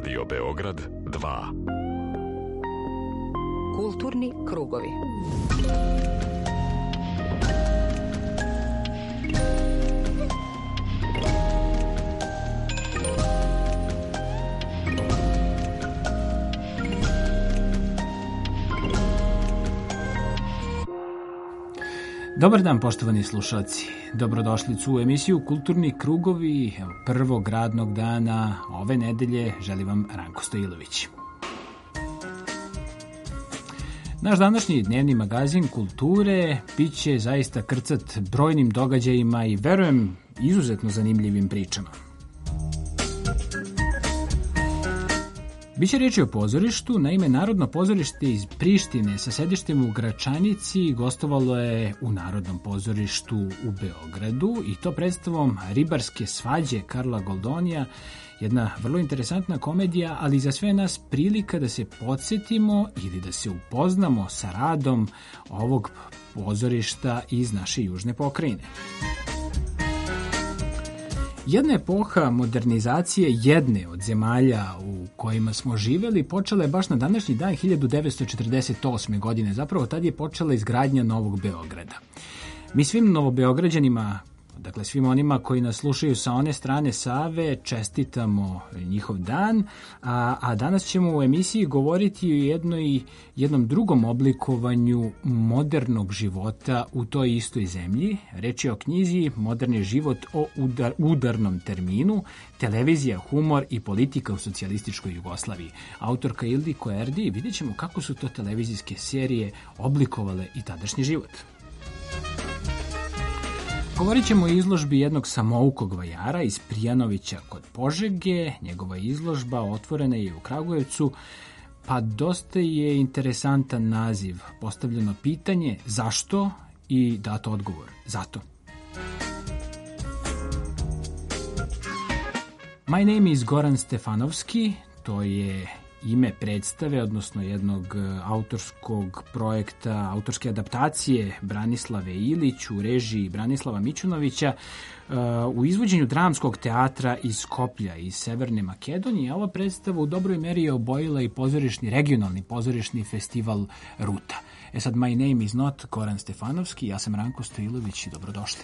Radio Beograd 2. Kulturni krugovi. Dobar dan, poštovani slušalci. Dobrodošli u emisiju Kulturni krugovi prvog radnog dana ove nedelje. Želim vam Ranko Stojilović. Naš današnji dnevni magazin kulture biće zaista krcat brojnim događajima i, verujem, izuzetno zanimljivim pričama. Biće reči o pozorištu. Naime, Narodno pozorište iz Prištine sa sedištem u Gračanici gostovalo je u Narodnom pozorištu u Beogradu i to predstavom Ribarske svađe Karla Goldonija, jedna vrlo interesantna komedija, ali za sve nas prilika da se podsjetimo ili da se upoznamo sa radom ovog pozorišta iz naše južne pokrajine. Jedna epoha modernizacije jedne od zemalja u kojima smo živeli počela je baš na današnji dan 1948. godine. Zapravo tad je počela izgradnja Novog Beograda. Mi svim novobeograđanima, dakle svim onima koji nas slušaju sa one strane Save, čestitamo njihov dan, a danas ćemo u emisiji govoriti o jednom drugom oblikovanju modernog života u toj istoj zemlji. Reč je o knjizi Moderni život o udarnom terminu, televizija, humor i politika u socijalističkoj Jugoslaviji. Autorka Ildiko Erdi, vidjet ćemo kako su to televizijske serije oblikovale i tadašnji život. Govorit ćemo o izložbi jednog samoukog vajara iz Prijanovića kod Požege. Njegova izložba otvorena je u Kragujevcu, pa dosta je interesantan naziv. Postavljeno pitanje zašto i dato odgovor zato. My name is Goran Stefanovski, to je ime predstave, odnosno jednog autorskog projekta, autorske adaptacije Branislave Ilić u režiji Branislava Mićunovića u izvođenju dramskog teatra iz Skoplja, iz Severne Makedonije. Ova predstava u dobroj meri je obojila i regionalni pozorišni festival Ruta. Sad, my name is not Goran Stefanovski, ja sam Ranko Stojilović i dobrodošli.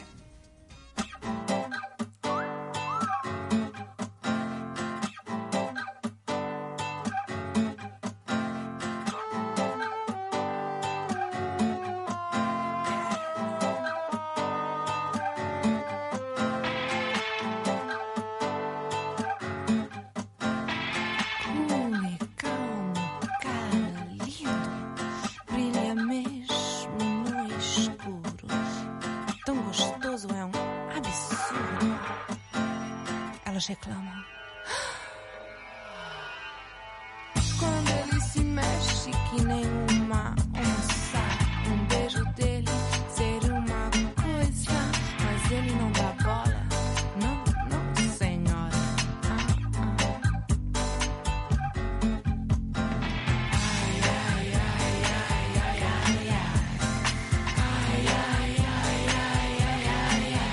Reclamam. Quando ele se mexe que nem uma onça, beijo dele seria uma coisa, mas ele não dá bola, não, não, senhora. Ai, ai, ai, ai, ai, ai, ai. Ai, ai, ai, ai, ai, ai, ai.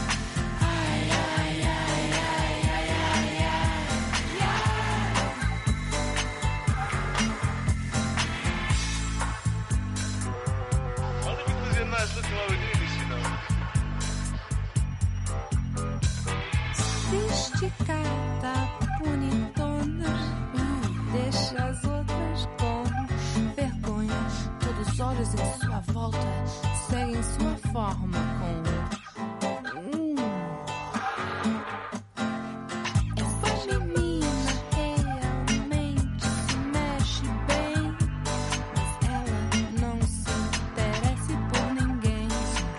Esticada, bonitona, deixa as outras com vergonha. Todos os olhos em sua volta seguem sua forma com essa menina realmente se mexe bem, mas ela não se interessa por ninguém.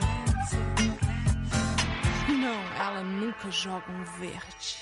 Não, ela nunca joga verde.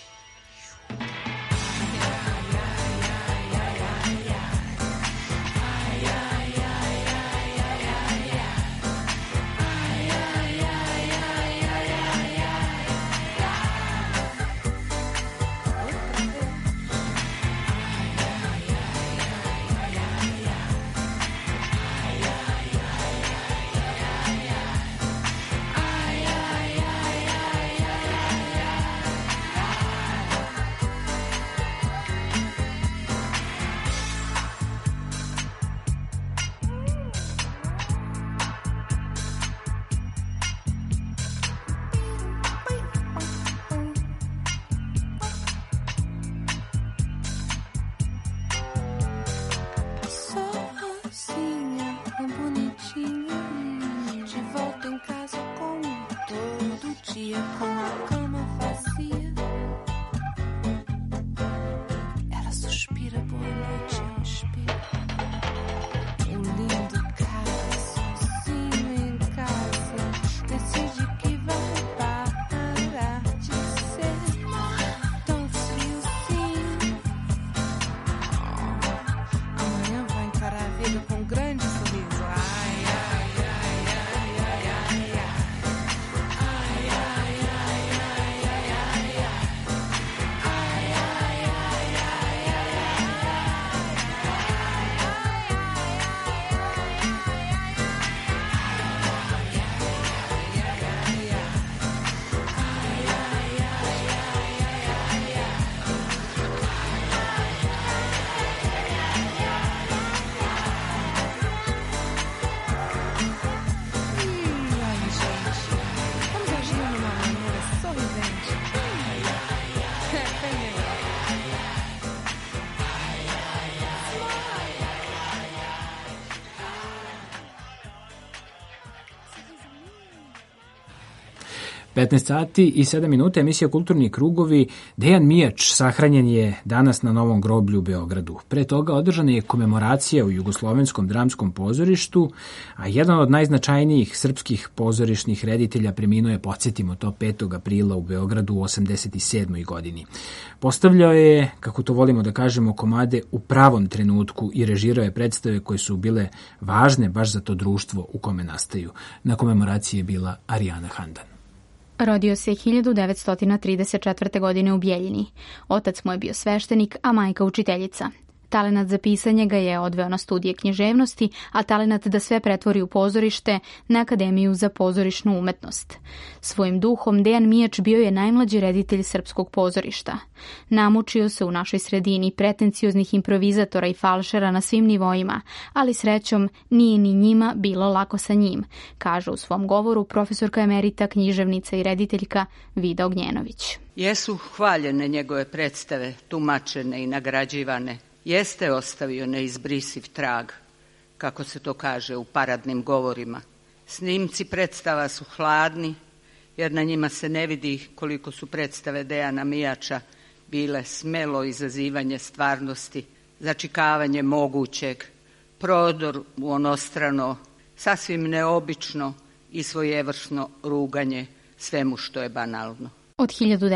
15 sati i 7 minuta, emisija Kulturni krugovi. Dejan Mijač sahranjen je danas na Novom groblju u Beogradu. Pre toga održana je komemoracija u Jugoslovenskom dramskom pozorištu, a jedan od najznačajnijih srpskih pozorišnih reditelja preminuo je, podsjetimo to, 5. aprila u Beogradu u 87. godini. Postavljao je, kako to volimo da kažemo, komade u pravom trenutku i režirao je predstave koje su bile važne baš za to društvo u kome nastaju. Na komemoraciji je bila Arijana Handan. Rodio se 1934. godine u Bjeljini. Otac mu je bio sveštenik, a majka učiteljica. Talenat za pisanje ga je odveo na studije književnosti, a talenat da sve pretvori u pozorište na Akademiju za pozorišnu umetnost. Svojim duhom Dejan Mijač bio je najmlađi reditelj srpskog pozorišta. Namučio se u našoj sredini pretencioznih improvizatora i falšera na svim nivoima, ali srećom nije ni njima bilo lako sa njim, kaže u svom govoru profesorka emerita, književnica i rediteljka Vida Ognjenović. Jesu hvaljene njegove predstave, tumačene i nagrađivane. Jeste ostavio neizbrisiv trag, kako se to kaže u paradnim govorima. Snimci predstava su hladni, jer na njima se ne vidi koliko su predstave Dejana Mijača bile smelo izazivanje stvarnosti, začikavanje mogućeg, prodor u onostrano, sasvim neobično i svojevrsno ruganje svemu što je banalno. Od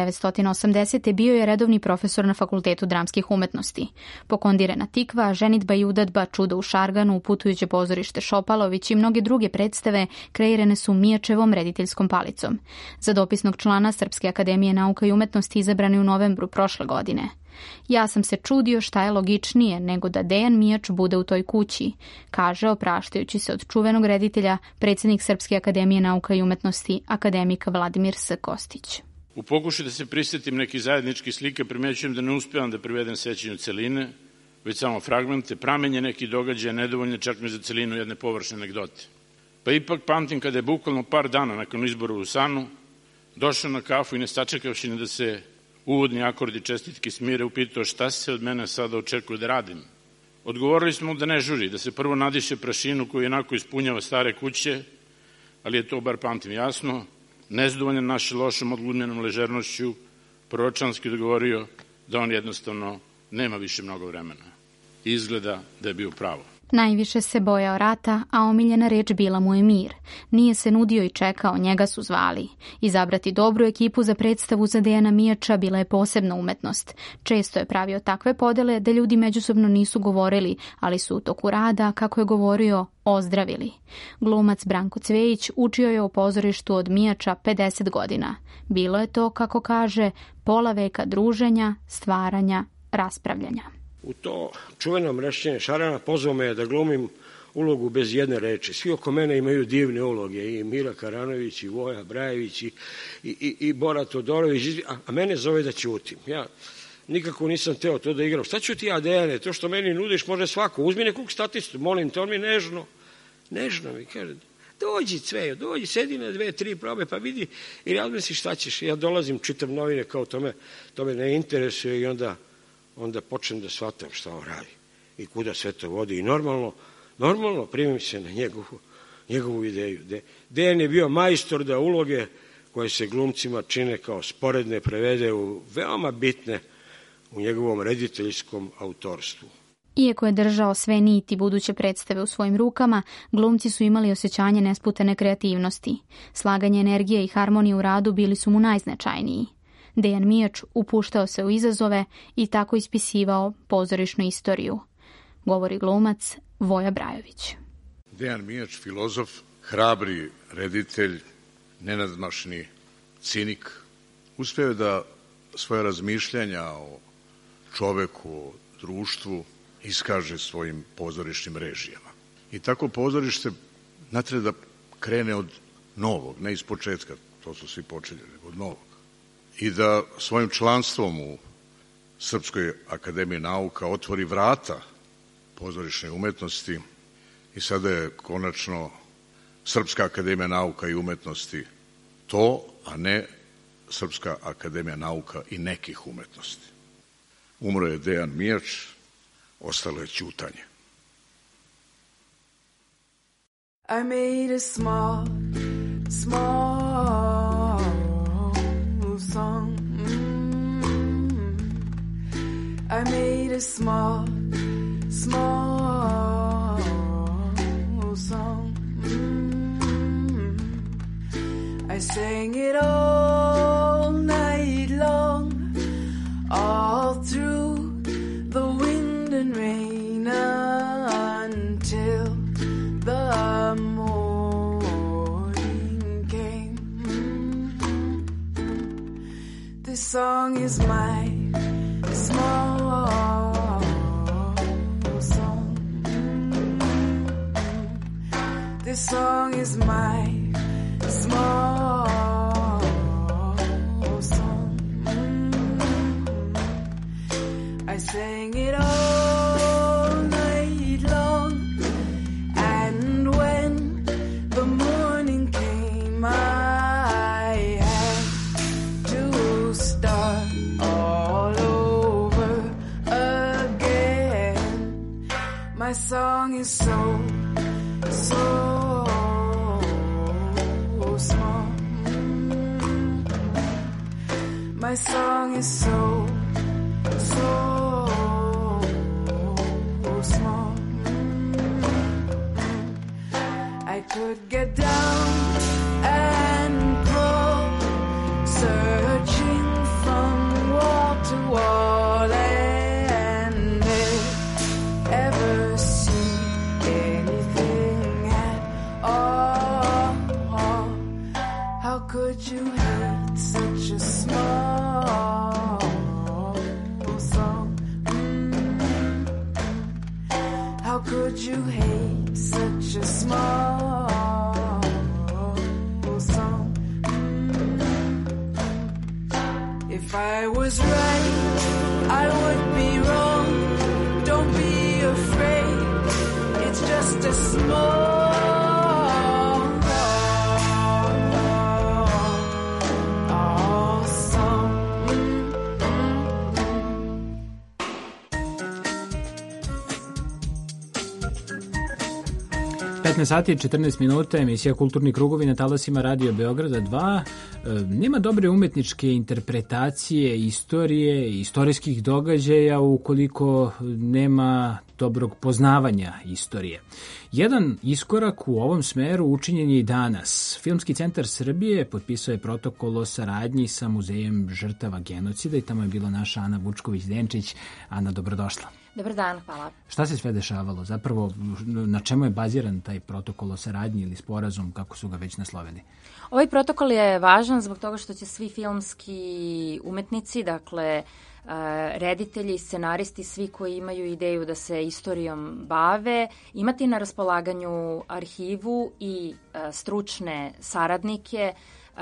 1980. bio je redovni profesor na Fakultetu dramskih umetnosti. Pokondirena Tikva, Ženidba i udadba, Čudo u Šarganu, Putujuće pozorište Šopalović i mnoge druge predstave kreirane su Mijačevom rediteljskom palicom. Za dopisnog člana Srpske akademije nauka i umetnosti izabrani u novembru prošle godine. Ja sam se čudio šta je logičnije nego da Dejan Mijač bude u toj kući, kaže, opraštajući se od čuvenog reditelja, predsjednik Srpske akademije nauka i umetnosti, akademik Vladimir S. Kostić. U pokušaju da se prisjetim nekih zajedničkih slika, primećujem da ne uspijevam da privedem sećanju celine, već samo fragmente, pramenje nekih događaja, nedovoljne čak mi za celinu jedne površne anegdote. Pa ipak pamtim kada je bukvalno par dana nakon izbora u Sanu došao na kafu i ne sačekavši ni da se uvodni akordi čestitki smire, upitao šta se od mene sada očekuje da radim. Odgovorili smo da ne žuri, da se prvo nadiše prašinu koju jednako ispunjava stare kuće, ali je to, bar pamtim jasno, nezadovoljan naše lošom odglumljenom ležernošću, proročanski dogovorio da on jednostavno nema više mnogo vremena. Izgleda da je bio pravo. Najviše se bojao rata, a omiljena reč bila mu je mir. Nije se nudio i čekao, njega su zvali. Izabrati dobru ekipu za predstavu za Dejana Mijača bila je posebna umetnost. Često je pravio takve podele da ljudi međusobno nisu govorili, ali su u toku rada, kako je govorio, ozdravili. Glumac Branko Cvejić učio je u pozorištu od Mijača 50 godina. Bilo je to, kako kaže, pola veka druženja, stvaranja, raspravljanja. U to čuveno Mrešćenje Šarana pozvao me da glumim ulogu bez jedne reči. Svi oko mene imaju divne uloge, i Mira Karanović, i Voja Brajević, i Bora Todorović, a mene zove da ćutim. Ja nikako nisam teo to da igram. Šta ću ti ja, Dejane, to što meni nudiš može svako. Uzmi nekog statistu, molim te, on mi nežno mi kaže, dođi Cvejo, dođi, sedi na 2-3 probe pa vidi i razmisli šta ćeš. Ja dolazim, čitam novine, kao to me ne interesuje i onda počnem da shvatam šta on radi i kuda sve to vodi. I normalno primim se na njegovu ideju. Dejan je bio majstor da uloge koje se glumcima čine kao sporedne prevede u veoma bitne u njegovom rediteljskom autorstvu. Iako je držao sve niti buduće predstave u svojim rukama, glumci su imali osjećanje nesputane kreativnosti. Slaganje energije i harmonije u radu bili su mu najznačajniji. Dejan Mijač upuštao se u izazove i tako ispisivao pozorišnu istoriju, govori glumac Voja Brajović. Dejan Mijač, filozof, hrabri reditelj, nenadmašni cinik, uspeo je da svoje razmišljanja o čoveku, o društvu iskaže svojim pozorišnim režijama. I tako pozorište ne treba da krene od novog, ne iz početka, to su svi počeli, nego od novog. I da svojim članstvom u Srpskoj akademiji nauka otvori vrata pozorišne umetnosti i sada je konačno Srpska akademija nauka i umetnosti to, a ne Srpska akademija nauka i nekih umetnosti. Umro je Dejan Mijač, ostalo je ćutanje. I made a small song. I made a small song. I sang it all night long, all through the wind and rain until the morning came. This song is my small song. This song is my small song. I sang it all night long, and when the morning came, I had to start all over again. My song is so small. My song is so small. I could get down and pull, searching from wall to wall, and ever see anything at all. How could you hate such a small song? How could you hate such a small song? If I was right, I would be wrong. Don't be afraid, it's just a small 15 sati i 14 minuta, emisija Kulturni krugovi na talasima Radio Beograda 2. Nema dobre umetničke interpretacije istorije i istorijskih događaja ukoliko nema dobrog poznavanja istorije. Jedan iskorak u ovom smeru učinjen je i danas. Filmski centar Srbije potpisao je protokol o saradnji sa Muzejom žrtava genocida i tamo je bila naša Ana Vučković-Denčić. Ana, dobrodošla. Dobar dan, hvala. Šta se sve dešavalo? Zapravo, na čemu je baziran taj protokol o saradnji ili sporazum, kako su ga već naslovili? Ovaj protokol je važan zbog toga što će svi filmski umetnici, dakle, reditelji, scenaristi, svi koji imaju ideju da se istorijom bave, imati na raspolaganju arhivu i stručne saradnike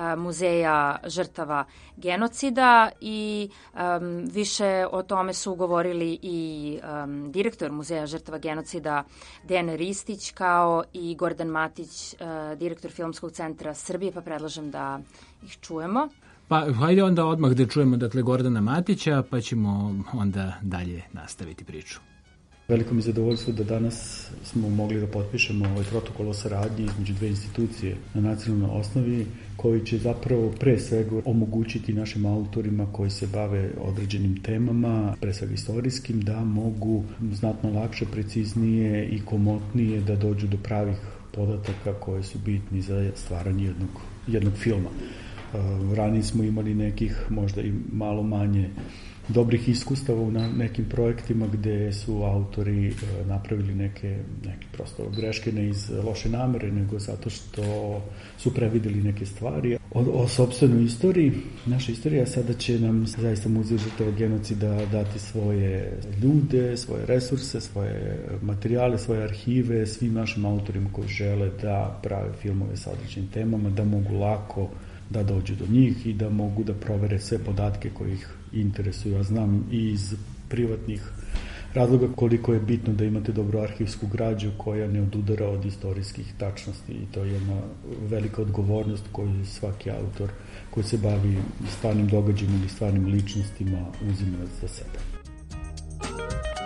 Muzeja žrtava genocida i više o tome su govorili i direktor Muzeja žrtava genocida Dejan Ristić kao i Gordan Matić, direktor Filmskog centra Srbije, pa predlažem da ih čujemo. Pa hajde onda odmah da čujemo dakle Gordana Matića, pa ćemo onda dalje nastaviti priču. Veliko mi je zadovoljstvo da danas smo mogli da potpišemo ovaj protokol o saradnji između dve institucije na nacionalnoj osnovi, koji će zapravo pre svega omogućiti našim autorima koji se bave određenim temama, pre svega istorijskim, da mogu znatno lakše, preciznije i komotnije da dođu do pravih podataka koji su bitni za stvaranje jednog filma. Ranije smo imali nekih možda i malo manje dobrih iskustava u nekim projektima gde su autori napravili neke prosto greške, ne iz loše namere, nego zato što su prevideli neke stvari. O sopstvenoj istoriji, naša istorija sada će nam zaista Muzej žrtava genocida dati svoje ljude, svoje resurse, svoje materijale, svoje arhive, svim našim autorima koji žele da prave filmove sa određenim temama, da mogu lako da dođu do njih i da mogu da provere sve podatke koji ih interesuju. Ja znam i iz privatnih razloga koliko je bitno da imate dobru arhivsku građu koja ne odudara od istorijskih tačnosti i to je jedna velika odgovornost koju svaki autor koji se bavi stvarnim događajima ili stvarnim ličnostima uzima za sebe.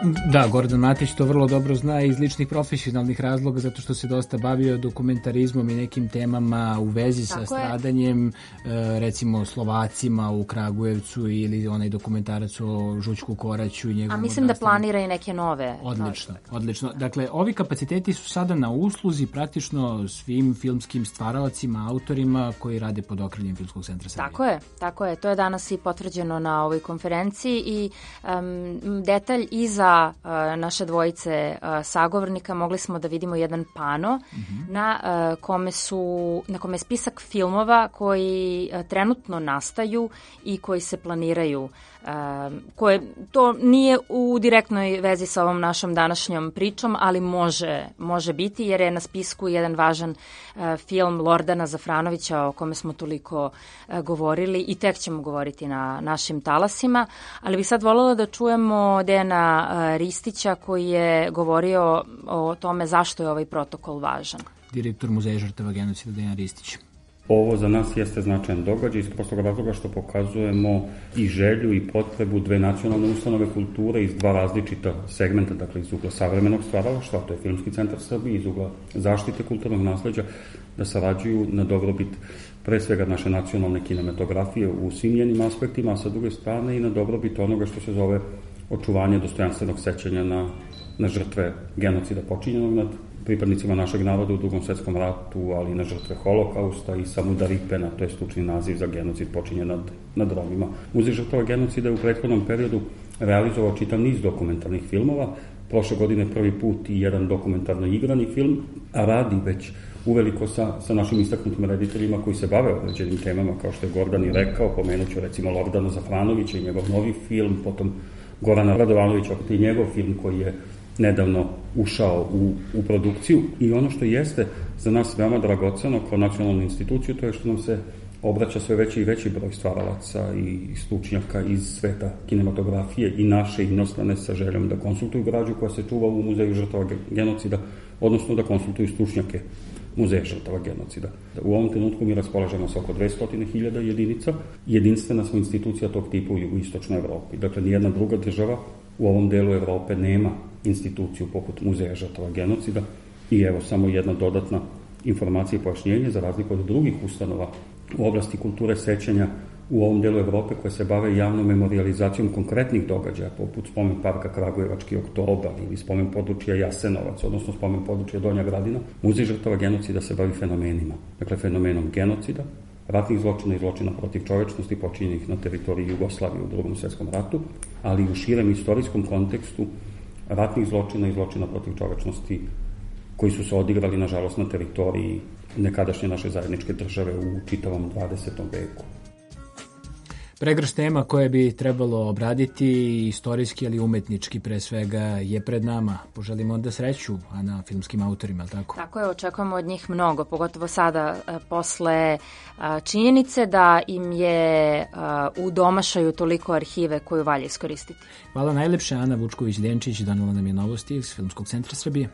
Da, Gordan Matić to vrlo dobro zna iz ličnih profesionalnih razloga, zato što se dosta bavio dokumentarizmom i nekim temama u vezi sa stradanjem, recimo Slovacima u Kragujevcu ili onaj dokumentarac o Žućku Koraću i njegovom. A mislim da planira i neke nove. Odlično. Dakle, ovi kapaciteti su sada na usluzi praktično svim filmskim stvaralcima, autorima koji rade pod okriljem Filmskog centra Srbije. Tako je. To je danas i potvrđeno na ovoj konferenciji i detalj iza naše dvojice sagovornika mogli smo da vidimo jedan pano na kome je spisak filmova koji trenutno nastaju i koji se planiraju. To nije u direktnoj vezi sa ovom našom današnjom pričom, ali može biti, jer je na spisku jedan važan film Lordana Zafranovića o kome smo toliko govorili i tek ćemo govoriti na našim talasima, ali bih sad voljela da čujemo Dejana Ristića koji je govorio o tome zašto je ovaj protokol važan. Direktor Muzeja žrtava genocida Dejan Ristić. Ovo za nas jeste značajan događaj iz prostog razloga što pokazujemo i želju i potrebu dve nacionalne ustanove kulture iz dva različita segmenta, dakle iz ugla savremenog stvaralaštva, to je Filmski centar Srbije, iz ugla zaštite kulturnog nasleđa, da sarađuju na dobrobit pre svega naše nacionalne kinematografije u svim njenim aspektima, a sa druge strane i na dobrobit onoga što se zove očuvanje dostojanstvenog sećanja na žrtve genocida počinjenog nad pripadnicima našeg naroda u Drugom svetskom ratu, ali na žrtve holokausta i Samudaripena, to je stručni naziv za genocid počinjen nad Romima. Muzej žrtava genocida je u prethodnom periodu realizovao čitav niz dokumentarnih filmova, prošle godine prvi put i jedan dokumentarno igrani film, a radi već uveliko sa našim istaknutim rediteljima koji se bave određenim temama, kao što je Gordan i rekao, pomenuću recimo Lordana Zafranovića i njegov novi film, potom Gorana Radovanovića i njegov film koji je nedavno ušao u produkciju. I ono što jeste za nas veoma dragoceno kao nacionalnu instituciju, to je što nam se obraća sve veći i veći broj stvaralaca i stručnjaka iz sveta kinematografije i naše inostrane sa željom da konsultuju građu koja se čuva u Muzeju žrtava genocida, odnosno da konsultuju stručnjake Muzeja žrtava genocida. U ovom trenutku mi raspolažemo sa oko 200.000 jedinica. Jedinstvena smo institucija tog tipa u jugoistočnoj Evropi. Dakle, nijedna druga država u ovom delu Evrope nema instituciju poput Muzeja žrtava genocida i evo samo jedna dodatna informacija i pojašnjenje za razliku od drugih ustanova u oblasti kulture sećanja u ovom delu Evrope koje se bave javnom memorijalizacijom konkretnih događaja poput spomen parka Kragujevački oktobar ili spomen područja Jasenovac, odnosno spomen područja Donja Gradina. Muzej žrtava genocida se bavi fenomenima, dakle fenomenom genocida, ratnih zločina i zločina protiv čovečnosti počinjenih na teritoriji Jugoslavije u Drugom svetskom ratu, ali i u širem istorijskom kontekstu ratnih zločina i zločina protiv čovečnosti koji su se odigrali, nažalost, na teritoriji nekadašnje naše zajedničke države u čitavom 20. veku. Pregršt tema koje bi trebalo obraditi istorijski, ali umetnički pre svega je pred nama. Poželimo onda sreću, a na filmskim autorima, ali tako? Tako je, očekujemo od njih mnogo, pogotovo sada posle činjenice da im je u domašaju toliko arhive koju valje iskoristiti. Hvala najlepše, Ana Vučković-Denčić donela nam je novosti iz Filmskog centra Srbije.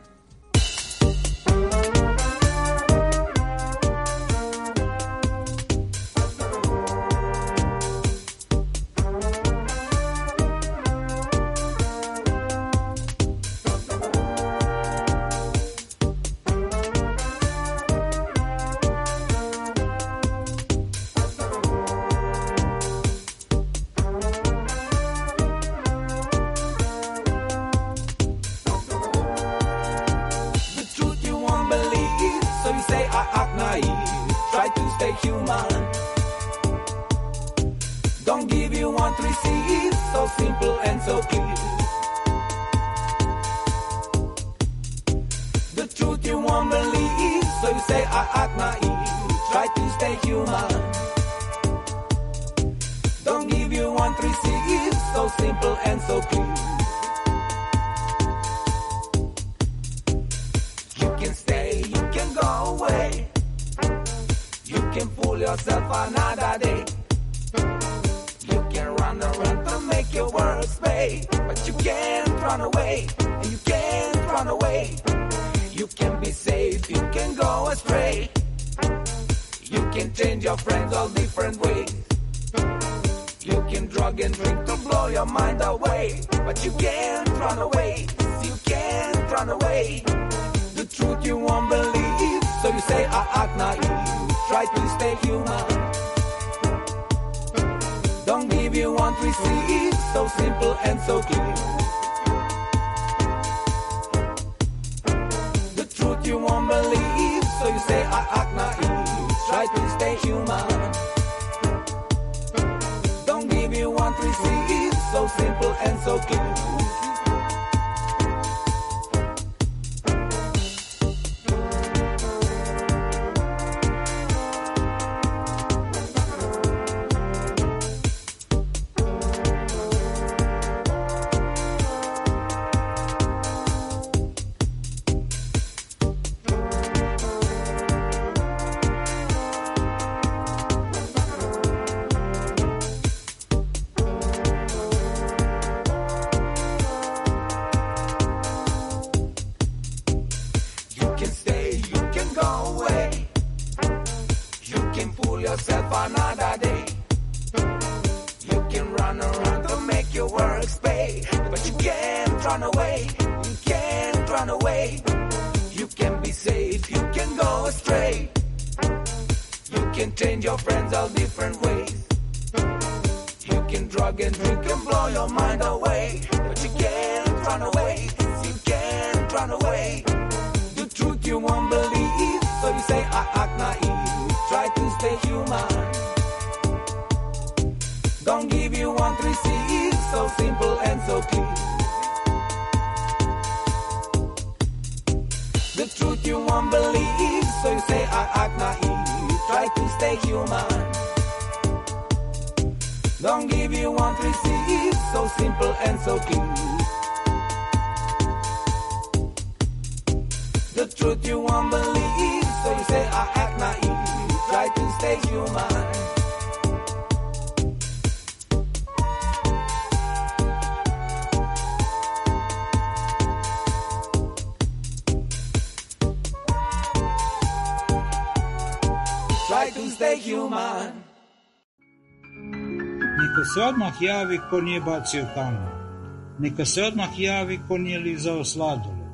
You can drug and drink to blow your mind away, but you can't run away. You can't run away. The truth you won't believe, so you say I act naive. Try to stay human. Don't give, you won't receive. So simple and so clear. The truth you won't believe, so you say I act naive. Try to stay human. Don't give, you won't receive. So simple and so clear. Neka se odmah javi ko nije bacio kamen. Neka se odmah javi ko nije lizao sladoled,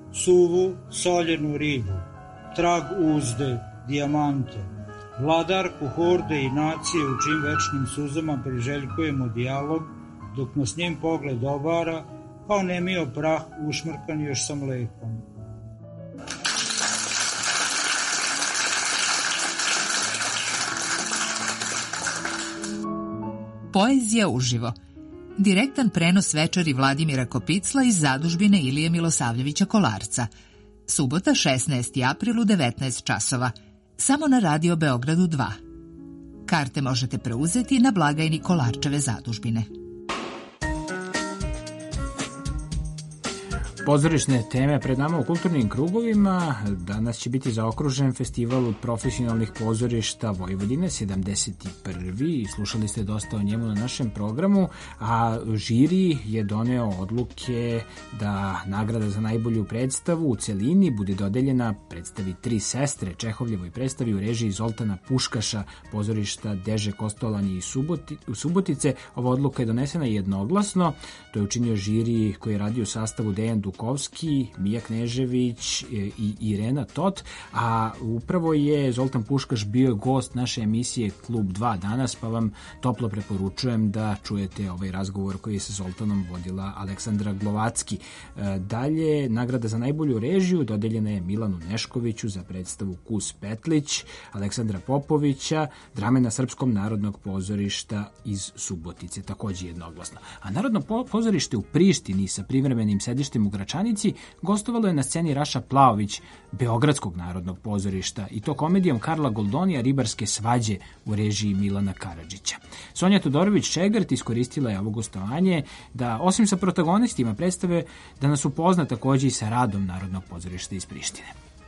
suvu, soljenu ribu, trag uzde, dijamante, vladarku horde i nacije u čim večnim suzama priželjkujemo dijalog, dok nas njen pogled obara, kao nemio prah ušmrkan još sa mlekom. Poezija uživo. Direktan prenos večeri Vladimira Kopicla iz zadužbine Ilije Milosavljevića Kolarca. Subota 16. april u 19 časova. Samo na Radio Beogradu 2. Karte možete preuzeti na blagajni Kolarčeve zadužbine. Pozorišne teme pred nama u kulturnim krugovima. Danas će biti zaokružen festival profesionalnih pozorišta Vojvodine, 71. Slušali ste dosta o njemu na našem programu, a žiri je doneo odluke da nagrada za najbolju predstavu u celini bude dodeljena predstavi Tri sestre, Čehovljevoj predstavi u režiji Zoltana Puškaša, pozorišta Deže Kostolani u Subotice. Ova odluka je donesena jednoglasno. To je učinio žiri koji je radio u sastavu Dejan Dukovski, Mija Knežević i Irena Tot, a upravo je Zoltan Puškaš bio gost naše emisije Klub 2 danas, pa vam toplo preporučujem da čujete ovaj razgovor koji je sa Zoltanom vodila Aleksandra Glovacki. Dalje, nagrada za najbolju režiju dodeljena je Milanu Neškoviću za predstavu Kus Petlić, Aleksandra Popovića, Dramena Srpskog narodnog pozorišta iz Subotice, takođe jednoglasno. A Narodno pozorište u Prištini sa privremenim sedištem u Gračanici gostovalo je na sceni Raša Plaović Beogradskog narodnog pozorišta i to komedijom Karla Goldonija Ribarske svađe u režiji Milana Karadžića. Sonja Todorović-Čegart iskoristila je ovo gostovanje da, osim sa protagonistima predstave, da nas upozna takođe i sa radom Narodnog pozorišta iz Prištine.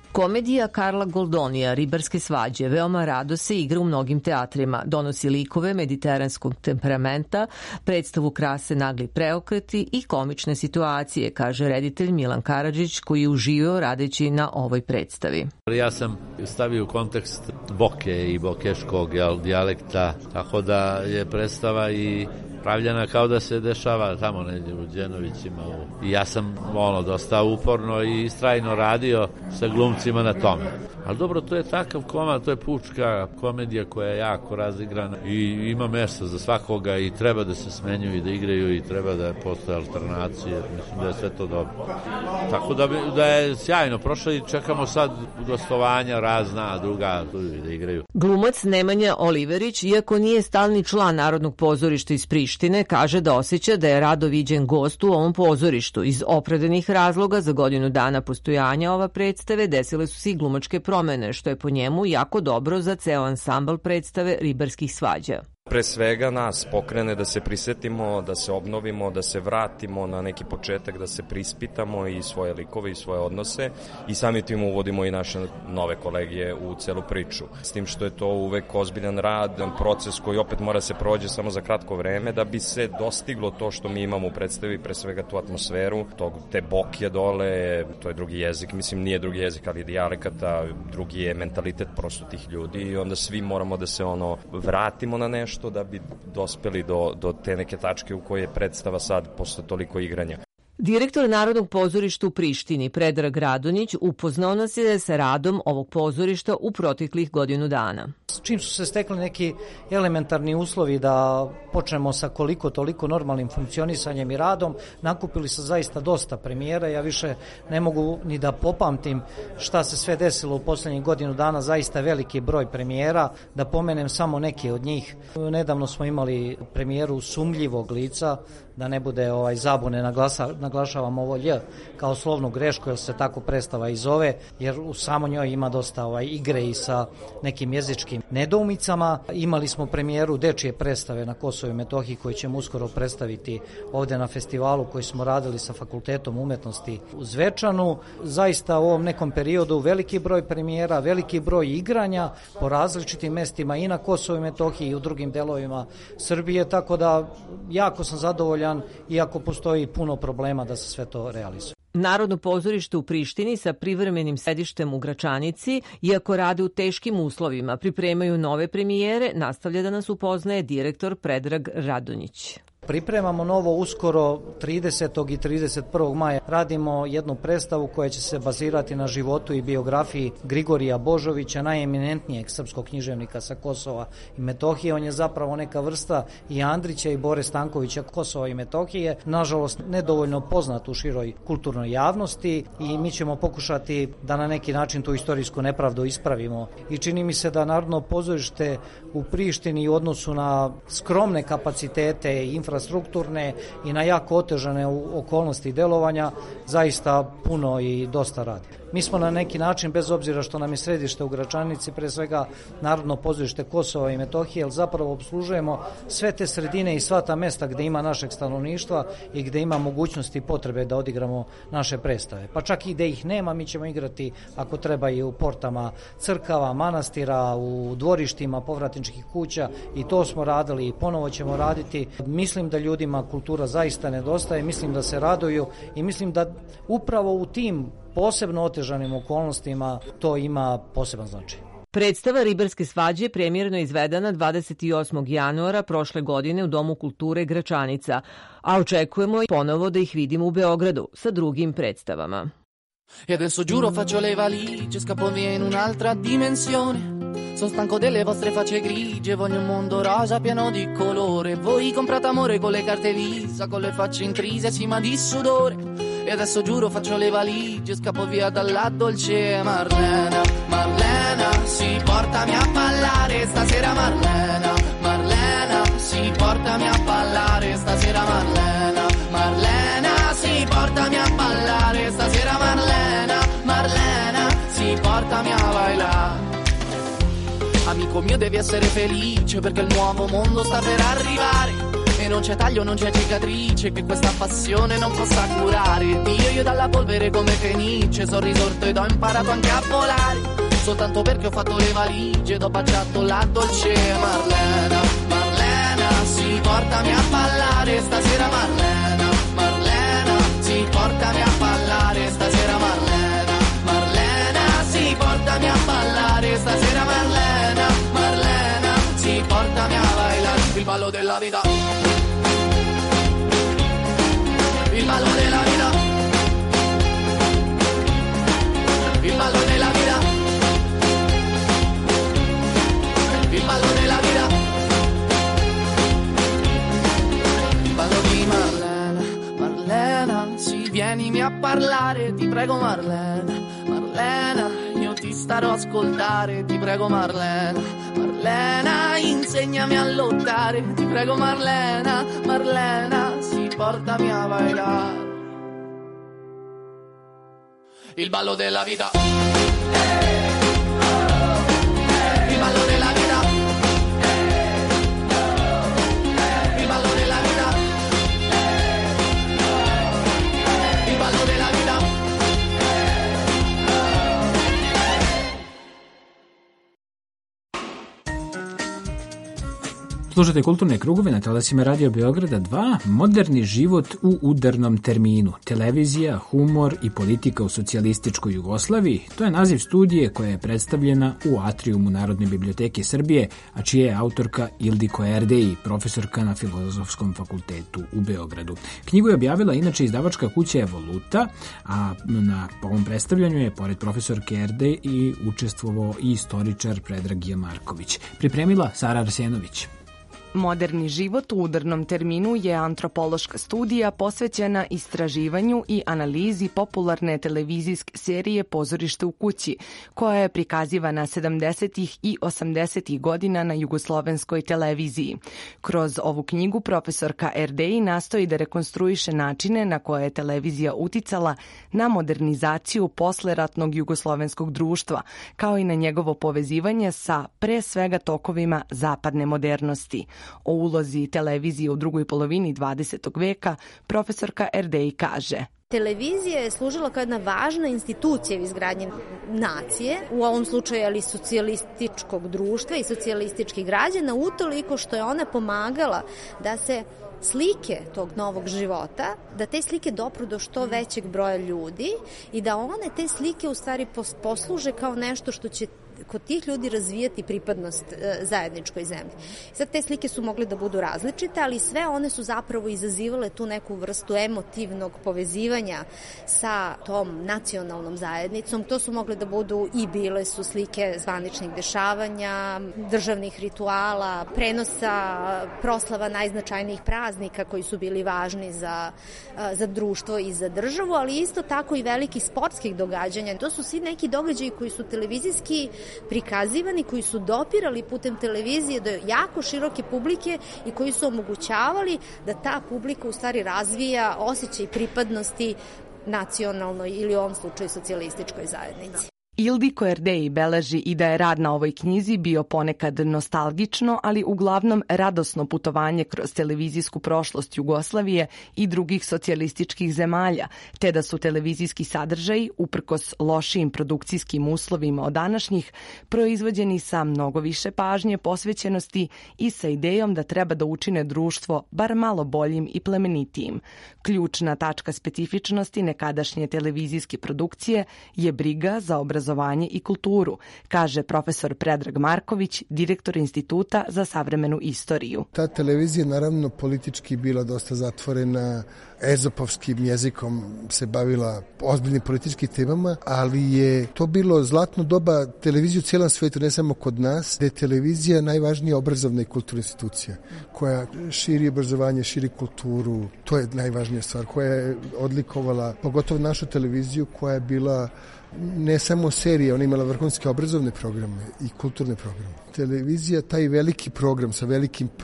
Komedija Karla Goldonija Ribarske svađe veoma rado se igra u mnogim teatrima, donosi likove mediteranskog temperamenta, predstavu krase nagli preokreti i komične situacije, kaže reditelj Milan Karadžić koji je uživao radeći na ovoj predstavi. Ja sam stavio u kontekst Boke i bokeškog dijalekta, tako da je predstava i pravljena kao da se dešava tamo negdje u Đenovićima. I ja sam dosta uporno i istrajno radio sa glumcima na tome. Ali dobro, to je takav komad, to je pučka komedija koja je jako razigrana i ima mjesta za svakoga i treba da se smenjuju i da igraju i treba da postoje alternacije. Mislim da je sve to dobro. Tako da je sjajno prošlo i čekamo sad gostovanja razna, druga da igraju. Glumac Nemanja Oliverić, iako nije stalni član Narodnog pozorišta iz Prištine, kaže da osjeća da je rado viđen gost u ovom pozorištu. Iz opravdanih razloga za godinu dana postojanja ova predstave desile su se i glumačke promene, što je po njemu jako dobro za ceo ansambl predstave Ribarskih svađa. Pre svega nas pokrene da se prisetimo, da se obnovimo, da se vratimo na neki početak, da se prispitamo i svoje likove i svoje odnose i samim tim uvodimo i naše nove kolegije u celu priču. S tim što je to uvek ozbiljan rad, proces koji opet mora se prođe samo za kratko vreme da bi se dostiglo to što mi imamo u predstavi, pre svega tu atmosferu, te Bokje dole, to je drugi jezik, mislim nije drugi jezik, ali dijalekata, drugi je mentalitet prosto tih ljudi i onda svi moramo da se vratimo na nešto da bi dospeli do te neke tačke u kojoj je predstava sad posle toliko igranja. Direktor Narodnog pozorišta u Prištini, Predrag Radonjić, upoznao nas je sa radom ovog pozorišta u proteklih godinu dana. Čim su se stekli neki elementarni uslovi da počnemo sa koliko toliko normalnim funkcionisanjem i radom, nakupili se zaista dosta premijera. Ja više ne mogu ni da popamtim šta se sve desilo u poslednjih godinu dana, zaista veliki broj premijera, da pomenem samo neke od njih. Nedavno smo imali premijeru Sumnjivog lica, da ne bude zabune, naglašavam ovo lj kao slovnu grešku, jer se tako predstava i zove, jer u samo njoj ima dosta igre i sa nekim jezičkim nedoumicama. Imali smo premijeru dečije predstave na Kosovu i Metohiji koju ćemo uskoro predstaviti ovde na festivalu koji smo radili sa Fakultetom umetnosti u Zvečanu. Zaista u ovom nekom periodu veliki broj premijera, veliki broj igranja po različitim mestima i na Kosovu i Metohiji i u drugim delovima Srbije, tako da jako sam zadovoljan, iako postoji puno problema da se sve to realizuje. Narodno pozorište u Prištini sa privremenim sedištem u Gračanici, iako rade u teškim uslovima, pripremaju nove premijere, nastavlja da nas upoznaje direktor Predrag Radonjić. Pripremamo novo uskoro 30. i 31. maja. Radimo jednu predstavu koja će se bazirati na životu i biografiji Grigorija Božovića, najeminentnijeg srpskog književnika sa Kosova i Metohije. On je zapravo neka vrsta i Andrića i Bore Stankovića Kosova i Metohije. Nažalost, nedovoljno poznat u široj kulturnoj javnosti i mi ćemo pokušati da na neki način tu istorijsku nepravdu ispravimo. I čini mi se da Narodno pozorište u Prištini u odnosu na skromne kapacitete i infrastrukturne i na jako otežane okolnosti delovanja zaista puno i dosta radi. Mi smo na neki način, bez obzira što nam je središte u Gračanici, pre svega Narodno pozorište Kosova i Metohije, jer zapravo obslužujemo sve te sredine i sva ta mesta gde ima našeg stanovništva i gde ima mogućnosti i potrebe da odigramo naše predstave. Pa čak i gde ih nema, mi ćemo igrati ako treba i u portama crkava, manastira, u dvorištima povratničkih kuća i to smo radili i ponovo ćemo raditi. Mislim da ljudima kultura zaista nedostaje, mislim da se raduju i mislim da upravo u tim posebno otežanim okolnostima to ima poseban značaj. Predstava Ribarske svađe je premijerno izvedena 28. januara prošle godine u Domu kulture Gračanica, a očekujemo ponovo da ih vidimo u Beogradu sa drugim predstavama. E adesso giuro faccio le valigie, scappo via in un'altra dimensione. Sono stanco delle vostre facce grigie, voglio un mondo rosa pieno di colore. Voi comprate amore con le carte Visa, con le facce intrise cima di sudore. E adesso giuro faccio le valigie, scappo via dalla dolce Marlena. Marlena, sì, portami a ballare stasera Marlena. Marlena, sì, portami a ballare stasera Marlena. Marlena, sì, portami a ballare stasera Marlena. Marlena, sì, portami a ballare. Amico mio devi essere felice perché il nuovo mondo sta per arrivare. E non c'è taglio, non c'è cicatrice che questa passione non possa curare. Io dalla polvere come Fenice sono risorto ed ho imparato anche a volare, soltanto perché ho fatto le valigie ed ho baciato la dolce Marlena. Marlena, sì, portami a ballare stasera Marlena. Marlena, sì, portami a ballare stasera Marlena. Marlena, sì, portami a ballare stasera Marlena. Marlena, sì, portami a bailar il ballo della vita. Il ballo della vita. Il ballo della vita. Il ballo della vita. Il ballo di Marlena. Marlena, sì, vienimi a parlare, ti prego Marlena. Marlena, io ti starò a ascoltare, ti prego Marlena. Marlena, insegnami a lottare, ti prego Marlena. Marlena, sì, portami a bailar il ballo della vita. Il ballo della vita. Il ballo della vita. Il ballo della vita. Slušate Kulturne krugove na talasima Radio Beograda 2, moderni život u udarnom terminu, televizija, humor i politika u socijalističkoj Jugoslaviji. To je naziv studije koja je predstavljena u atrijumu Narodne biblioteke Srbije, a čija je autorka Ildiko Erdeji, profesorka na Filozofskom fakultetu u Beogradu. Knjigu je objavila inače izdavačka kuća Evoluta, a na ovom predstavljanju je, pored profesorke Erdeji, i učestvovao i istoričar Predrag Marković. Pripremila Sara Arsenović. Moderni život u udarnom terminu je antropološka studija posvećena istraživanju i analizi popularne televizijske serije Pozorište u kući, koja je prikazivana 70. i 80. godina na jugoslovenskoj televiziji. Kroz ovu knjigu profesorka Erdeji nastoji da rekonstruiše načine na koje je televizija uticala na modernizaciju posleratnog jugoslovenskog društva, kao i na njegovo povezivanje sa pre svega tokovima zapadne modernosti. O ulozi televizije u drugoj polovini 20. veka profesorka Erdeji kaže: Televizija je služila kao jedna važna institucija u izgradnji nacije, u ovom slučaju ali socijalističkog društva i socijalističkih građana, utoliko što je ona pomagala da se slike tog novog života, da te slike dopru do što većeg broja ljudi i da one te slike u stvari posluže kao nešto što će kod tih ljudi razvijati pripadnost zajedničkoj zemlji. Sad te slike su mogle da budu različite, ali sve one su zapravo izazivale tu neku vrstu emotivnog povezivanja sa tom nacionalnom zajednicom. To su mogle da budu i bile su slike zvaničnih dešavanja, državnih rituala, prenosa proslava najznačajnijih praznika koji su bili važni za društvo i za državu, ali isto tako i velikih sportskih događanja. To su svi neki događaji koji su televizijski prikazivani, koji su dopirali putem televizije do jako široke publike i koji su omogućavali da ta publika u stvari razvija osjećaj pripadnosti nacionalnoj ili u ovom slučaju socijalističkoj zajednici. Ildiko Erdeji beleži i da je rad na ovoj knjizi bio ponekad nostalgično, ali uglavnom radosno putovanje kroz televizijsku prošlost Jugoslavije i drugih socijalističkih zemalja, te da su televizijski sadržaji, uprkos lošijim produkcijskim uslovima od današnjih, proizvođeni sa mnogo više pažnje, posvećenosti i sa idejom da treba da učine društvo bar malo boljim i plemenitijim. Ključna tačka specifičnosti nekadašnje televizijske produkcije je briga za obrazovanje i kulturu, kaže profesor Predrag Marković, direktor Instituta za savremenu istoriju. Ta televizija naravno politički bila dosta zatvorena, ezopovskim jezikom se bavila ozbiljnim političkim temama, ali je to bilo zlatno doba televizije u cijelom svijetu, ne samo kod nas, gde je televizija najvažnija obrazovna i kulturna institucija, koja širi obrazovanje, širi kulturu, to je najvažnija stvar, koja je odlikovala, pogotovo našu televiziju, koja je bila ne samo serija, ona imala vrhunske obrazovne programe i kulturne programe. Televizija, taj veliki program sa velikim P,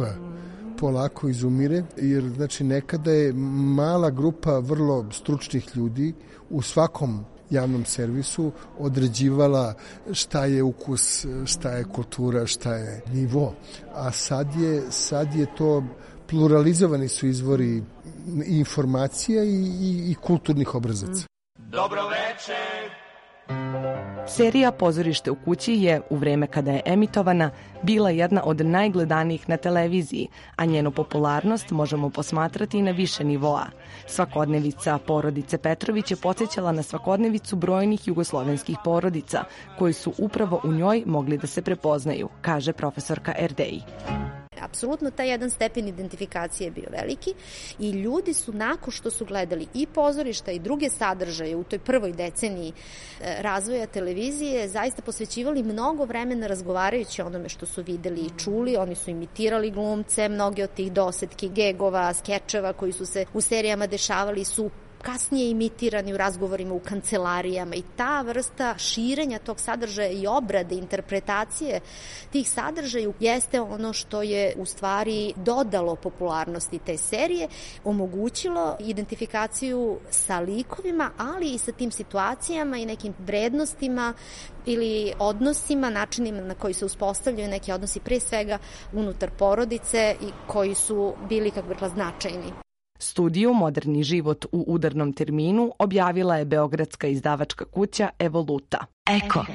polako izumire, jer znači nekada je mala grupa vrlo stručnih ljudi u svakom javnom servisu određivala šta je ukus, šta je kultura, šta je nivo. A sad je to pluralizovani su izvori informacija i kulturnih obrazaca. Dobro večer! Serija Pozorište u kući je, u vreme kada je emitovana, bila jedna od najgledanijih na televiziji, a njenu popularnost možemo posmatrati na više nivoa. Svakodnevica porodice Petrović je podsjećala na svakodnevicu brojnih jugoslovenskih porodica, koji su upravo u njoj mogli da se prepoznaju, kaže profesorka Erdeji. Apsolutno taj jedan stepen identifikacije je bio veliki i ljudi su nakon što su gledali i pozorišta i druge sadržaje u toj prvoj deceniji razvoja televizije zaista posvećivali mnogo vremena razgovarajući o onome što su videli i čuli. Oni su imitirali glumce, mnogi od tih dosetki, gegova, skečeva koji su se u serijama dešavali su kasnije imitirani u razgovorima u kancelarijama i ta vrsta širenja tog sadržaja i obrade, interpretacije tih sadržaja jeste ono što je u stvari dodalo popularnosti te serije, omogućilo identifikaciju sa likovima, ali i sa tim situacijama i nekim vrednostima ili odnosima, načinima na koji se uspostavljaju neki odnosi pre svega unutar porodice i koji su bili, kako bih rekla, značajni. Studiju Moderni život u udarnom terminu objavila je beogradska izdavačka kuća Evoluta. Eko.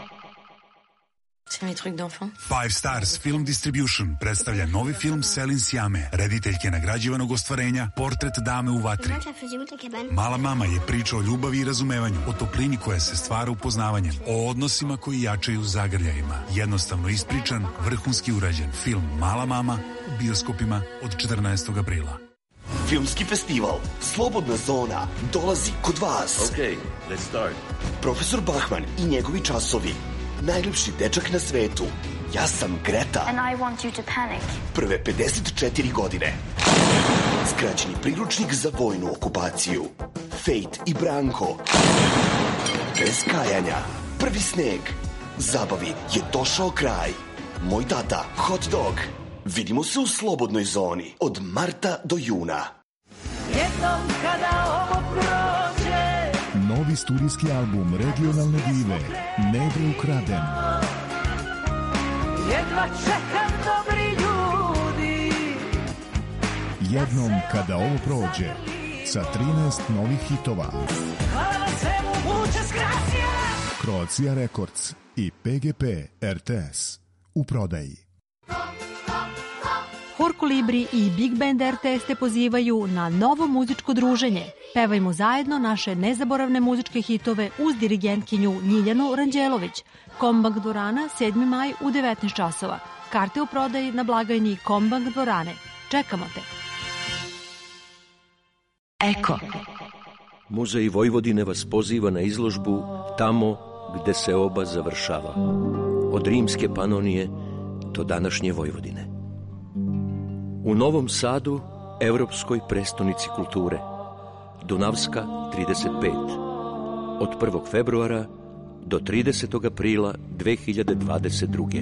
Five Stars Film Distribution predstavlja novi film Selin Sjame, rediteljke nagrađivanog ostvarenja Portret dame u vatri. Mala mama je priča o ljubavi i razumevanju, o toplini koja se stvara upoznavanjem, o odnosima koji jačaju zagrljajima. Jednostavno ispričan, vrhunski urađen film Mala mama u bioskopima od 14. aprila. Filmski festival Slobodna zona dolazi kod vas. Okay, let's start. Profesor Bachman i njegovi časovi. Najljepši dečak na svetu. Ja sam Greta. And I want you to panic. Prve 54 godine. Skraćeni priručnik za vojnu okupaciju. Fate i Branko. Bez kajanja. Prvi sneg. Zabavi je došao kraj. Moj tata, hot dog. Vidimo se u Slobodnoj zoni od marta do juna. Jednom kada ovo prođe. Novi studijski album regionalne dive Nebre ukraden. Jedva čekam, dobri ljudi. Jednom kada ovo prođe, sa 13 novih hitova. Hvala vam svemu, muchas gracias. Croatia Records i PGP RTS u prodaji. Hor Kolibri i Big Band RTS te pozivaju na novo muzičko druženje. Pevajmo zajedno naše nezaboravne muzičke hitove uz dirigentkinju Ljiljanu Ranđelović. Kombank dvorana 7. maj u 19 časova. Karte u prodaji na blagajni Kombank dvorane. Čekamo te. Eko. Muzej Vojvodine vas poziva na izložbu Tamo gde se oba završava. Od rimske Panonije do današnje Vojvodine. U Novom Sadu, evropskoj prestonici kulture. Dunavska 35. Od 1. februara do 30. aprila 2022.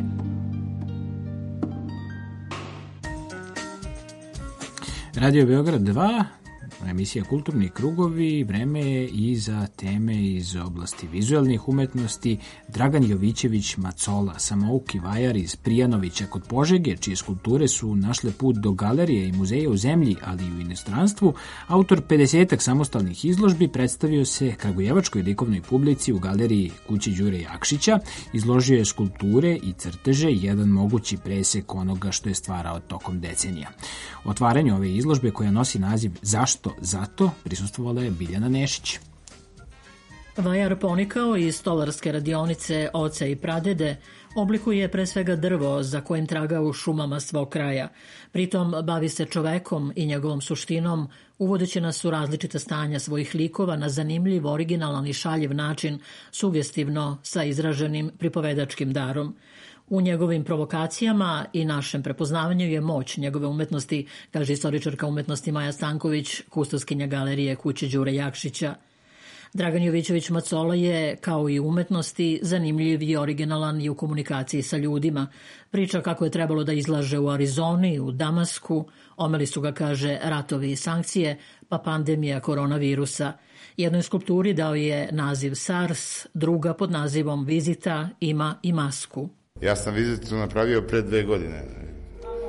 Radio Beograd 2, emisija Kulturni krugovi, vreme je i za teme iz oblasti vizualnih umetnosti. Dragan Jovićević Macola, samouki vajar iz Prijanovića kod Požege, čije skulpture su našle put do galerije i muzeja u zemlji, ali i u inostranstvu, autor 50-ak samostalnih izložbi, predstavio se kragujevačkoj likovnoj publici u galeriji kuće Đure Jakšića, izložio je skulpture i crteže, jedan mogući presek onoga što je stvarao tokom decenija. Otvaranju ove izložbe, koja nosi naziv Zašto? Zato prisustvovala je Biljana Nešić. Vajar ponikao iz stolarske radionice oca i pradede oblikuje pre svega drvo za kojim traga u šumama svog kraja. Pritom bavi se čovekom i njegovom suštinom, uvodeći nas u različita stanja svojih likova na zanimljiv, originalan i šaljiv način, sugestivno sa izraženim pripovedačkim darom. U njegovim provokacijama i našem prepoznavanju je moć njegove umetnosti, kaže istoričarka umetnosti Maja Stanković, kustoskinja galerije kuće Đure Jakšića. Dragan Jovićević Macola je, kao i umetnosti, zanimljiv i originalan i u komunikaciji sa ljudima. Priča kako je trebalo da izlaže u Arizoni, u Damasku, omeli su ga, kaže, ratovi i sankcije, pa pandemija koronavirusa. Jednoj skulpturi dao je naziv SARS, druga pod nazivom Vizita ima i masku. Ja sam vizitu napravio pre 2 godine.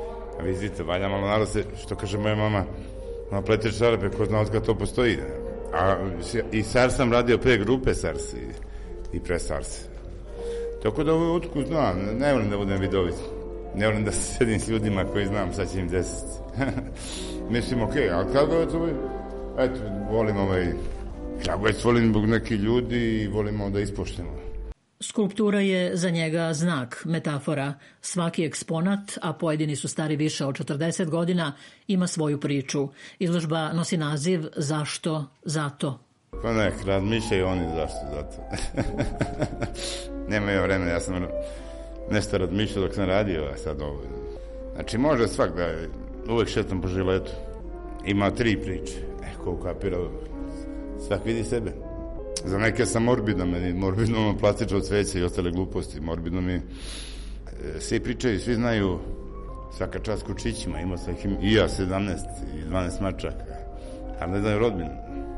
vidite, valja malo narod se, što kaže moja mama, ona plete čarape, ko zna od kada to postoji. I SARS sam radio pre grupe SARS i pre SARS. Tako da ovaj utku znam, ne volim da budem vidovit. Ne volim da se sedim s ljudima koji znam, sad će im desiti. Mislim, okej, ali kako je to? Eto, volim Kragujevac volim zbog neki ljudi i volimo da ispoštujemo. Skulptura je za njega znak, metafora. Svaki eksponat, a pojedini su stari više od 40 godina, ima svoju priču. Izložba nosi naziv Zašto, zato. Pa nek, razmišljaju oni zašto, zato. Nemaju vremena, ja sam nešto razmišljao dok sam radio, a sad ovo. Znači, može svak da uvek šetam po žiletu. Ima 3 priče. Ko ukapirao, svak vidi sebe. Za neke sam morbidno, meni morbidno plastično od cveća i ostale gluposti. Morbidno mi svi pričaju, svi znaju svaka čast kučićima, imao sam i ja 17 i 12 mačaka, ali ne znaju rodbinu.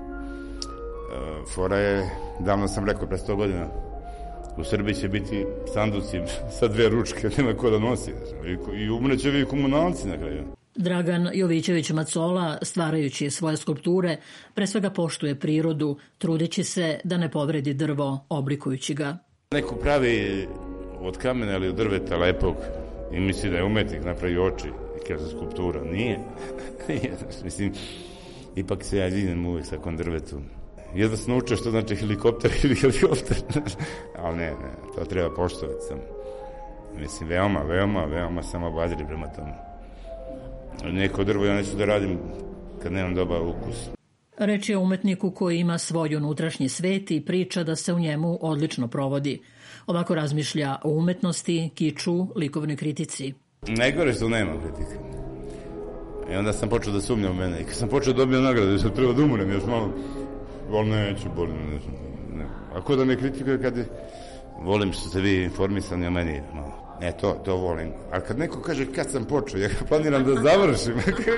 Fora je, davno sam rekao, pre 100 godina, u Srbiji će biti sanduci sa 2 ručke, nema ko da nosi. I umreće ovi komunalci na kraju. Dragan Jovićević Macola, stvarajući svoje skulpture, pre svega poštuje prirodu, trudeći se da ne povredi drvo, oblikujući ga. Neko pravi od kamena ili od drveta lepog i misli da je umetnik, napravi oči i kaže skulptura. Nije. Mislim, ipak se ja izvinem uvek sa kom drvetu. Jedva se nauče što znači helikopter ili helikopter. Ali ne, to treba poštovati sam. Mislim, veoma sam obaziri prema tomu. Neko drvo ja neću da radim kad nemam dobar ukus. Reč je o umetniku koji ima svoj unutrašnji svet i priča da se u njemu odlično provodi. Ovako razmišlja o umetnosti, kiču, likovnoj kritici. Najgore što nema kritika. I onda sam počeo da sumnjam u mene. I kad sam počeo da dobijem nagradu, sam trebao da umrem još malo. Neću, ne. A ko da me kritikuje kad je... Volim što ste vi informisani o meni malo. To volim. Ali kad neko kaže kad sam počeo, ja planiram da završim.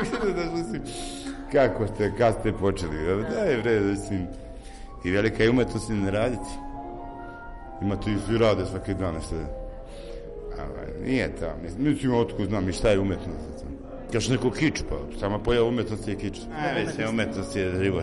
Kad ste počeli? Daj bre, i velika je umetnost ne raditi. Ima tu i svi rade svaki dan. Nije ta. Mislim, otkud znam i šta je umetnost. Kaš neko kič, pa sama pojava umetnosti je kič. Najveća umetnost je život.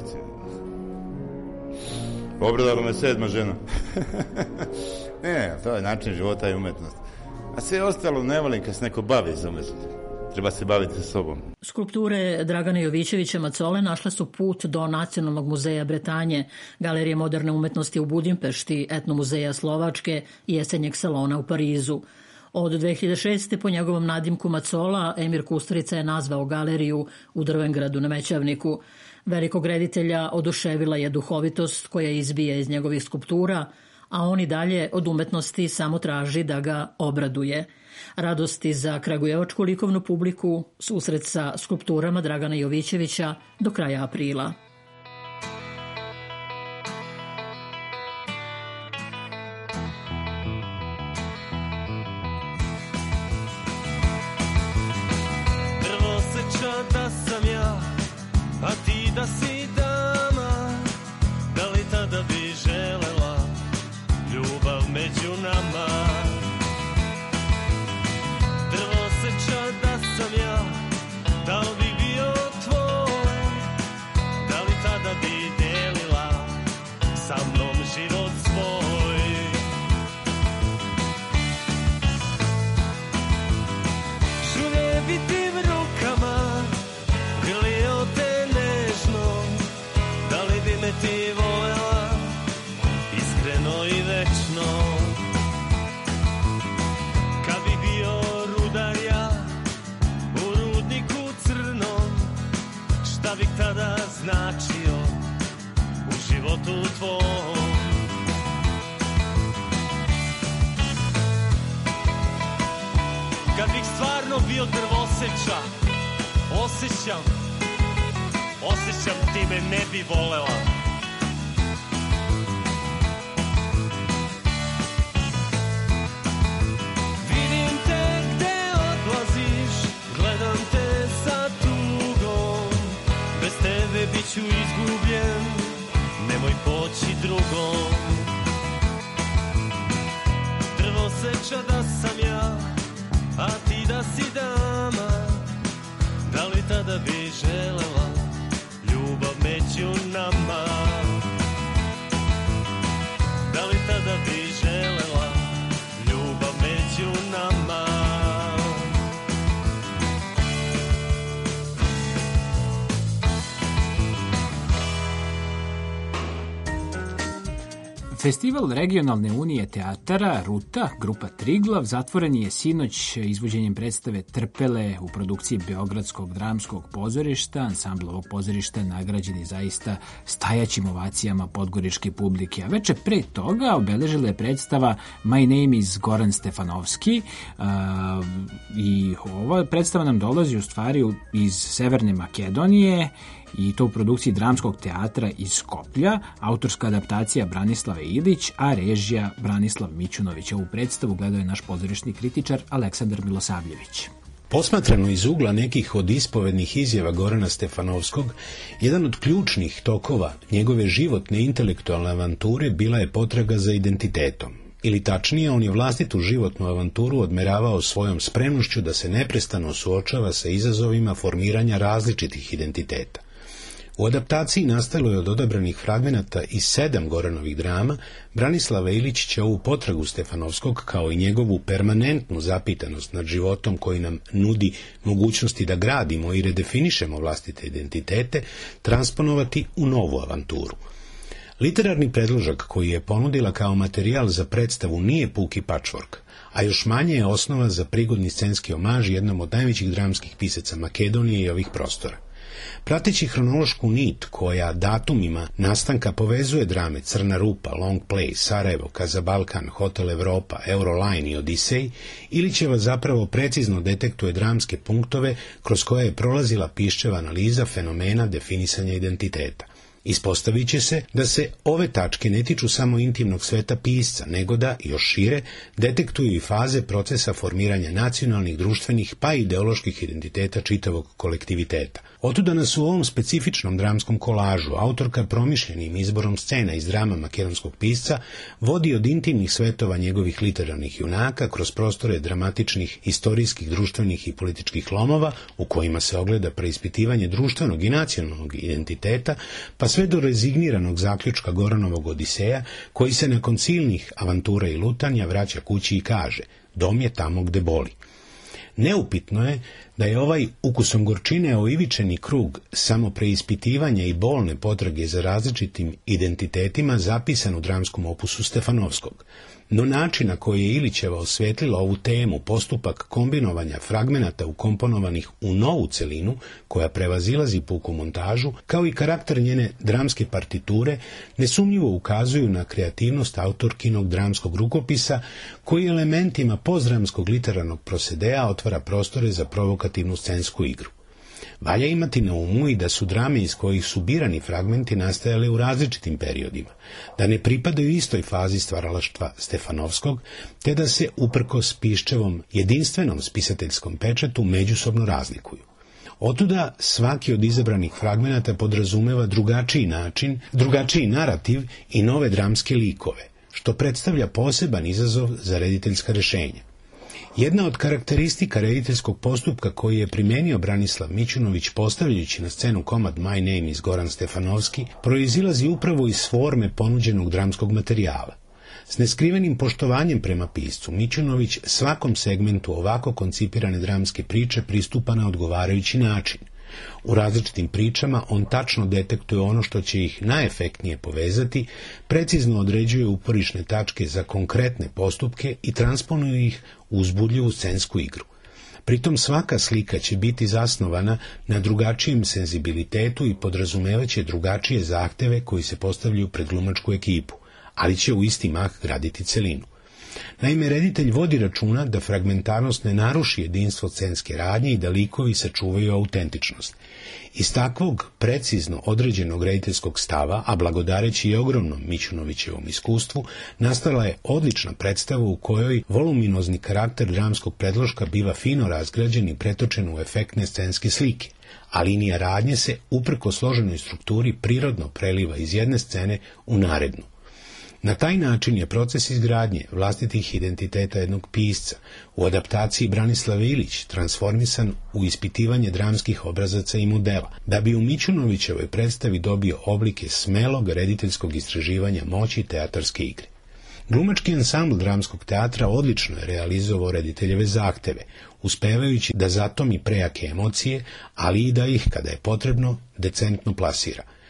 Obradala me 7. žena. Ne, to je način života i umetnost. A sve ostalo ne volim kad se neko bavi za umetnost. Treba se baviti sa sobom. Skulpture Dragana Jovićevića Macole našle su put do Nacionalnog muzeja Bretanje, Galerije moderne umetnosti u Budimpešti, Etnomuzeja Slovačke i Jesenjeg salona u Parizu. Od 2006. po njegovom nadimku Macola, Emir Kusturica je nazvao galeriju u Drvengradu na Mećavniku. Velikog reditelja oduševila je duhovitost koja izbija iz njegovih skulptura, a on i dalje od umetnosti samo traži da ga obraduje. Radosti za kragujevačku likovnu publiku, susret sa skulpturama Dragana Jovićevića do kraja aprila. Drvo seća da sam ja, a ti da si dama, da li tada bi želela ljubav među nama? Drvo seća da sam ja, da li bi bio tvoj, da li tada bi delila sa mnom život svoj? Žuljevitim rukama grlio te nežno, da li bi me ti volela iskreno i večno? Kad bi bio rudar ja u rudniku crnom, šta bih tada značio u životu tvom? Kad bih stvarno bio drvoseča, osjećam ti me ne bi volela. Vidim te gde odlaziš, gledam te sa tugom, bez tebe bit ću izgubljen, nemoj poći drugom. Drvo seča da sam ja, a ti da si dama, Festival regionalne unije teatara Ruta, grupa Triglav, zatvoren je sinoć izvođenjem predstave Trpele u produkciji Beogradskog dramskog pozorišta. Ansambl ovog pozorišta nagrađen je zaista stajaćim ovacijama podgoričke publike. A veče pre toga obeležila je predstava My Name is Goran Stefanovski i ova predstava nam dolazi u stvari iz Severne Makedonije i to u produkciji Dramskog teatra iz Skoplja, autorska adaptacija Branislave Ilić, a režija Branislav Mićunović. Ovu predstavu gledao je naš pozorišni kritičar Aleksandar Milosavljević. Posmatrano iz ugla nekih od ispovednih izjava Gorana Stefanovskog, jedan od ključnih tokova njegove životne intelektualne avanture bila je potraga za identitetom. Ili tačnije, on je vlastitu životnu avanturu odmeravao svojom spremnošću da se neprestano suočava sa izazovima formiranja različitih identiteta. U adaptaciji nastalo je od odabranih fragmenata iz 7 Goranovih drama. Branislava Ilić će ovu potragu Stefanovskog, kao i njegovu permanentnu zapitanost nad životom koji nam nudi mogućnosti da gradimo i redefinišemo vlastite identitete, transponovati u novu avanturu. Literarni predložak koji je ponudila kao materijal za predstavu nije puki patchwork, a još manje je osnova za prigodni scenski omaž jednom od najvećih dramskih pisaca Makedonije i ovih prostora. Prateći hronološku nit koja datumima nastanka povezuje drame Crna rupa, Long Play, Sarajevo, Kazabalkan, Hotel Evropa, Euroline i Odisej, Ilićeva zapravo precizno detektuje dramske punktove kroz koje je prolazila Piščeva analiza fenomena definisanja identiteta. Ispostavit će se da se ove tačke ne tiču samo intimnog sveta pisca, nego da, još šire, detektuju i faze procesa formiranja nacionalnih, društvenih pa i ideoloških identiteta čitavog kolektiviteta. Otuda nas u ovom specifičnom dramskom kolažu autorka promišljenim izborom scena iz drama makedonskog pisca vodi od intimnih svetova njegovih literarnih junaka kroz prostore dramatičnih, istorijskih, društvenih i političkih lomova u kojima se ogleda preispitivanje društvenog i nacionalnog identiteta, pa sve do rezigniranog zaključka Goranovog Odiseja, koji se nakon silnih avantura i lutanja vraća kući i kaže: dom je tamo gde boli. Neupitno je da je ovaj ukusom gorčine oivičeni krug samo preispitivanja i bolne potrage za različitim identitetima zapisan u dramskom opusu Stefanovskog. No način na koji je Ilićeva osvetlila ovu temu, postupak kombinovanja fragmenata ukomponovanih u novu celinu, koja prevazilazi puku montažu, kao i karakter njene dramske partiture, nesumnjivo ukazuju na kreativnost autorkinog dramskog rukopisa, koji elementima postdramskog literarnog prosedeja otvara prostore za provokativnu scensku igru. Valja imati na umu i da su drame iz kojih su birani fragmenti nastajale u različitim periodima, da ne pripadaju istoj fazi stvaralaštva Stefanovskog, te da se uprkos Piščevom jedinstvenom spisateljskom pečatu međusobno razlikuju. Otuda svaki od izabranih fragmenata podrazumeva drugačiji način, drugačiji narativ i nove dramske likove, što predstavlja poseban izazov za rediteljska rešenja. Jedna od karakteristika rediteljskog postupka koji je primenio Branislav Mićunović postavljajući na scenu komad My Name is Goran Stefanovski proizilazi upravo iz forme ponuđenog dramskog materijala. S neskrivenim poštovanjem prema piscu, Mićunović svakom segmentu ovako koncipirane dramske priče pristupa na odgovarajući način. U različitim pričama on tačno detektuje ono što će ih najefektnije povezati, precizno određuje uporišne tačke za konkretne postupke i transponuje ih u uzbudljivu scensku igru. Pritom svaka slika će biti zasnovana na drugačijem senzibilitetu i podrazumevaće drugačije zahteve koji se postavljaju pred glumačku ekipu, ali će u isti mah graditi celinu. Naime, reditelj vodi računa da fragmentarnost ne naruši jedinstvo scenske radnje i da likovi sačuvaju autentičnost. Iz takvog precizno određenog rediteljskog stava, a blagodareći i ogromnom Mićunovićevom iskustvu, nastala je odlična predstava u kojoj voluminozni karakter dramskog predložka biva fino razgrađen i pretočen u efektne scenske slike, a linija radnje se, uprko složenoj strukturi, prirodno preliva iz jedne scene u narednu. Na taj način je proces izgradnje vlastitih identiteta jednog pisca u adaptaciji Branislave Ilić transformisan u ispitivanje dramskih obrazaca i modela, da bi u Mićunovićevoj predstavi dobio oblike smelog rediteljskog istraživanja moći teatarske igre. Glumački ansambl dramskog teatra odlično je realizovao rediteljeve zahteve, uspevajući da zatomi prejake emocije, ali i da ih, kada je potrebno, decentno plasira.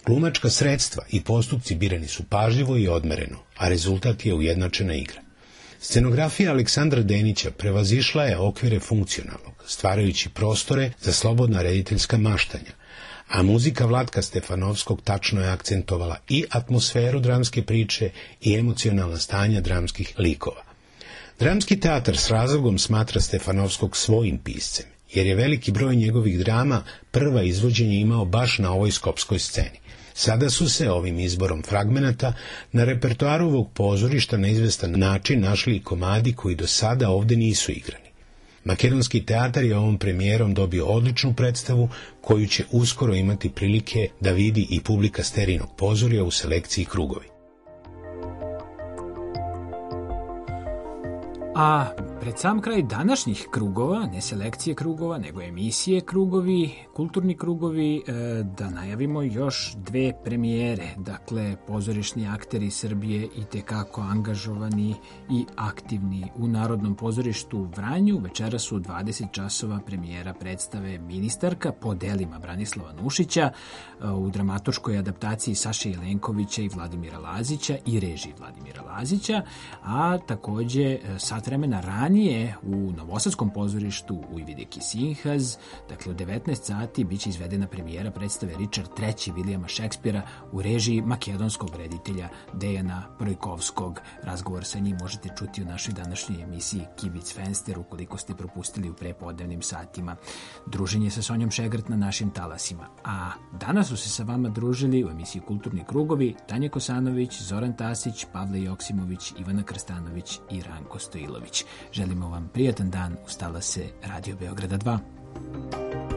Glumačka sredstva i postupci birani su pažljivo i odmereno, a rezultat je ujednačena igra. Scenografija Aleksandra Denića prevazišla je okvire funkcionalnog, stvarajući prostore za slobodna rediteljska maštanja, a muzika Vlatka Stefanovskog tačno je akcentovala i atmosferu dramske priče i emocionalna stanja dramskih likova. Dramski teatar s razlogom smatra Stefanovskog svojim piscem, jer je veliki broj njegovih drama prva izvođenje imao baš na ovoj skopskoj sceni. Sada su se ovim izborom fragmenata na repertoaru ovog pozorišta na izvestan način našli i komadi koji do sada ovde nisu igrani. Makedonski teatar je ovom premijerom dobio odličnu predstavu koju će uskoro imati prilike da vidi i publika Sterinog pozorja u selekciji Krugovi. A pred sam kraj današnjih krugova, ne selekcije krugova, nego emisije Krugovi, kulturni krugovi, da najavimo još dve premijere. Dakle, pozorišni akteri Srbije i tekako angažovani i aktivni u Narodnom pozorištu u Vranju. Večera su 20 časova premijera predstave Ministarka po delima Branislava Nušića u dramaturškoj adaptaciji Saše Jelenkovića i Vladimira Lazića i režiji Vladimira Lazića, a takođe sat vremena ranije u Novosadskom pozorištu u Ivideki Sinhaz, dakle u 19 sati, biće izvedena premijera predstave Richard III. Vilijama Šekspira u režiji makedonskog reditelja Dejana Projkovskog. Razgovor sa njim možete čuti u našoj današnjoj emisiji Kibic Fenster, ukoliko ste propustili u prepodnevnim satima. Druženje sa Sonjom Šegrt na našim talasima. A danas su se sa vama družili u emisiji Kulturni krugovi Tanja Kosanović, Zoran Tasić, Pavle Joksimović, Ivana Krstanović i Ranko Stojilović. Želimo vam prijatan dan, ustala se Radio Beograda 2.